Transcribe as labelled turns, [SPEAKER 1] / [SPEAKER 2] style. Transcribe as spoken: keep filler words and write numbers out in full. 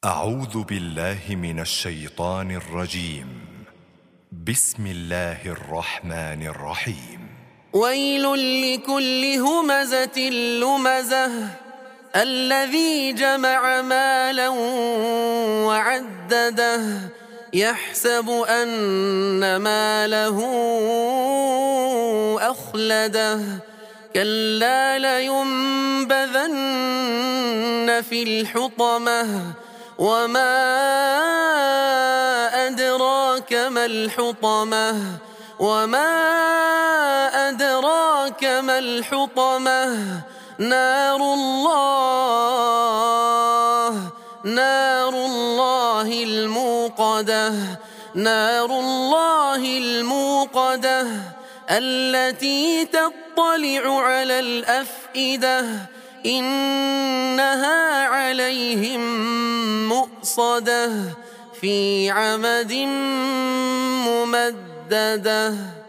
[SPEAKER 1] أعوذ بالله من الشيطان الرجيم. بسم الله الرحمن الرحيم.
[SPEAKER 2] ويل لكل همزة لمزة الذي جمع مالا وعدده يحسب أن ماله أخلده كلا لينبذن في الحطمة وما أدراك ما الحطمة وما أدراك ما الحطمة نار الله نار الله الموقدة نار الله الموقدة التي تطلع على الأفئدة إنها عليهم مؤصدة في عمد ممددة.